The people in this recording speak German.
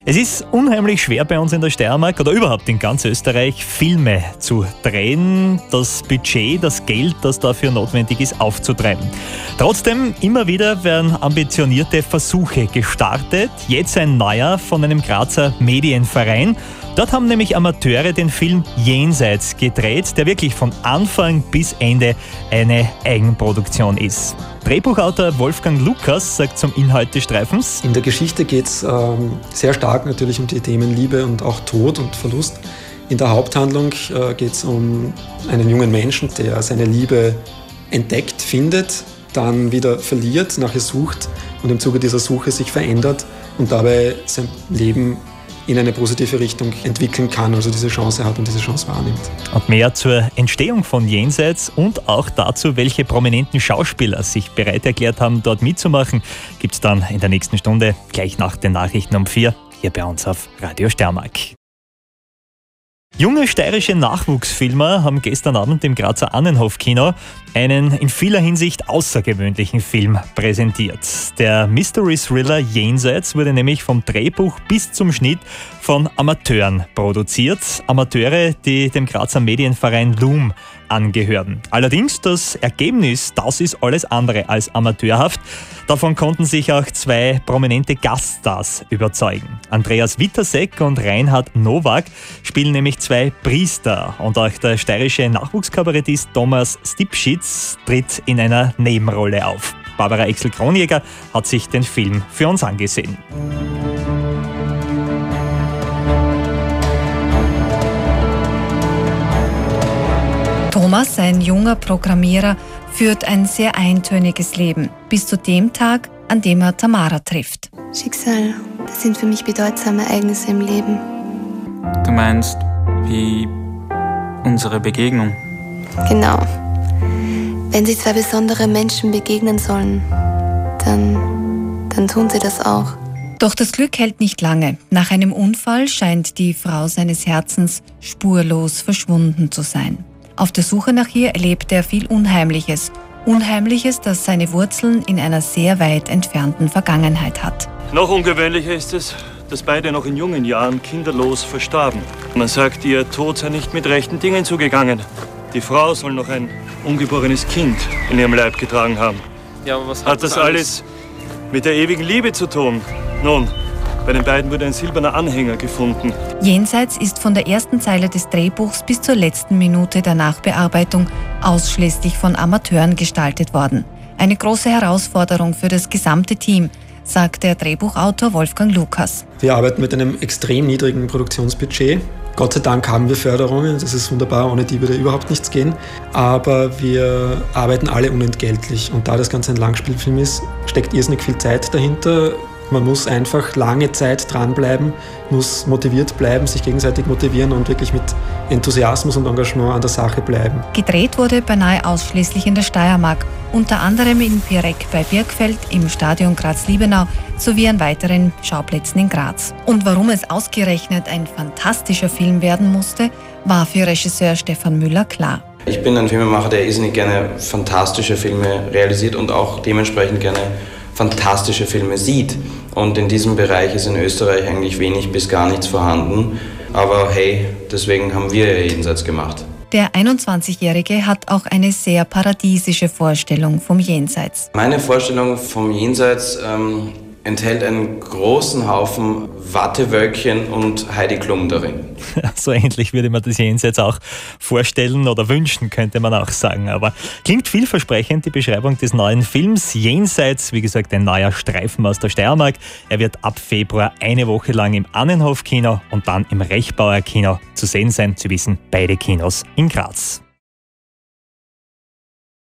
Es ist unheimlich schwer bei uns in der Steiermark oder überhaupt in ganz Österreich Filme zu drehen, das Budget, das Geld, das dafür notwendig ist, aufzutreiben. Trotzdem, immer wieder werden ambitionierte Versuche gestartet. Jetzt ein neuer von einem Grazer Medienverein. Dort haben nämlich Amateure den Film Jenseits gedreht, der wirklich von Anfang bis Ende eine Eigenproduktion ist. Drehbuchautor Wolfgang Lukas sagt zum Inhalt des Streifens: In der Geschichte geht es sehr stark natürlich um die Themen Liebe und auch Tod und Verlust. In der Haupthandlung geht es um einen jungen Menschen, der seine Liebe entdeckt, findet, dann wieder verliert, nachher sucht und im Zuge dieser Suche sich verändert und dabei sein Leben in eine positive Richtung entwickeln kann, also diese Chance hat und diese Chance wahrnimmt. Und mehr zur Entstehung von Jenseits und auch dazu, welche prominenten Schauspieler sich bereit erklärt haben, dort mitzumachen, gibt es dann in der nächsten Stunde, gleich nach den Nachrichten um 4, hier bei uns auf Radio Steiermark. Junge steirische Nachwuchsfilmer haben gestern Abend im Grazer Annenhof-Kino einen in vieler Hinsicht außergewöhnlichen Film präsentiert. Der Mystery-Thriller Jenseits wurde nämlich vom Drehbuch bis zum Schnitt von Amateuren produziert. Amateure, die dem Grazer Medienverein Loom angehören. Allerdings, das Ergebnis, das ist alles andere als amateurhaft. Davon konnten sich auch zwei prominente Gaststars überzeugen. Andreas Wittersek und Reinhard Nowak spielen nämlich zwei Priester und auch der steirische Nachwuchskabarettist Thomas Stipschitz tritt in einer Nebenrolle auf. Barbara Exel-Kronjäger hat sich den Film für uns angesehen. Thomas, ein junger Programmierer, führt ein sehr eintöniges Leben, bis zu dem Tag, an dem er Tamara trifft. Schicksal, das sind für mich bedeutsame Ereignisse im Leben. Du meinst, wie unsere Begegnung? Genau. Wenn sich zwei besondere Menschen begegnen sollen, dann tun sie das auch. Doch das Glück hält nicht lange. Nach einem Unfall scheint die Frau seines Herzens spurlos verschwunden zu sein. Auf der Suche nach ihr erlebt er viel Unheimliches. Unheimliches, das seine Wurzeln in einer sehr weit entfernten Vergangenheit hat. Noch ungewöhnlicher ist es, dass beide noch in jungen Jahren kinderlos verstarben. Man sagt, ihr Tod sei nicht mit rechten Dingen zugegangen. Die Frau soll noch ein ungeborenes Kind in ihrem Leib getragen haben. Ja, aber was hat das alles mit der ewigen Liebe zu tun? Nun, bei den beiden wurde ein silberner Anhänger gefunden. Jenseits ist von der ersten Zeile des Drehbuchs bis zur letzten Minute der Nachbearbeitung ausschließlich von Amateuren gestaltet worden. Eine große Herausforderung für das gesamte Team, sagt der Drehbuchautor Wolfgang Lukas. Wir arbeiten mit einem extrem niedrigen Produktionsbudget. Gott sei Dank haben wir Förderungen, das ist wunderbar, ohne die würde überhaupt nichts gehen. Aber wir arbeiten alle unentgeltlich. Und da das Ganze ein Langspielfilm ist, steckt irrsinnig viel Zeit dahinter. Man muss einfach lange Zeit dranbleiben, muss motiviert bleiben, sich gegenseitig motivieren und wirklich mit Enthusiasmus und Engagement an der Sache bleiben. Gedreht wurde beinahe ausschließlich in der Steiermark, unter anderem in Pirek bei Birkfeld, im Stadion Graz-Liebenau sowie an weiteren Schauplätzen in Graz. Und warum es ausgerechnet ein fantastischer Film werden musste, war für Regisseur Stefan Müller klar. Ich bin ein Filmemacher, der irrsinnig gerne fantastische Filme realisiert und auch dementsprechend gerne fantastische Filme sieht. Und in diesem Bereich ist in Österreich eigentlich wenig bis gar nichts vorhanden. Aber hey, deswegen haben wir ja Jenseits gemacht. Der 21-Jährige hat auch eine sehr paradiesische Vorstellung vom Jenseits. Meine Vorstellung vom Jenseits enthält einen großen Haufen Wattewölkchen und Heidi Klum darin. So ähnlich würde man das Jenseits auch vorstellen oder wünschen, könnte man auch sagen. Aber klingt vielversprechend, die Beschreibung des neuen Films. Jenseits, wie gesagt, ein neuer Streifen aus der Steiermark. Er wird ab Februar eine Woche lang im Annenhof-Kino und dann im Rechbauer Kino zu sehen sein. Sie wissen, beide Kinos in Graz.